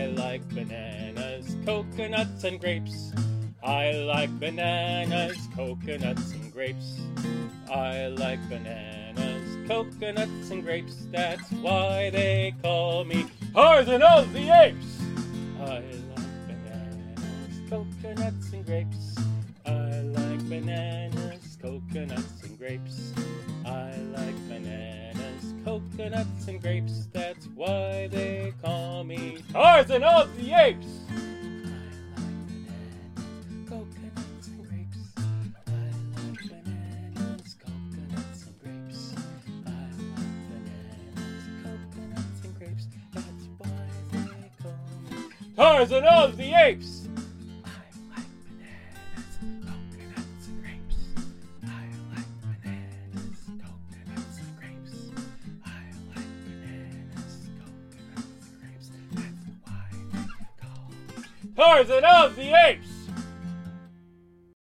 like bananas, coconuts, and grapes. I like bananas, coconuts, and grapes. I like bananas, coconuts, and grapes. That's why they call me Tarzan of the Apes. I like bananas, coconuts, and grapes. I like bananas, coconuts, and grapes. I like bananas, coconuts, and grapes. That's why they call me Tarzan of the Apes. Coconuts and grapes. I like bananas, coconuts, and grapes. I like bananas, coconuts, and grapes. That's why they call me Tarzan of the Apes. I like bananas, coconuts, and grapes. I like bananas, coconuts, and grapes. I like bananas, coconuts, and grapes. That's why they call me Tarzan of the Apes.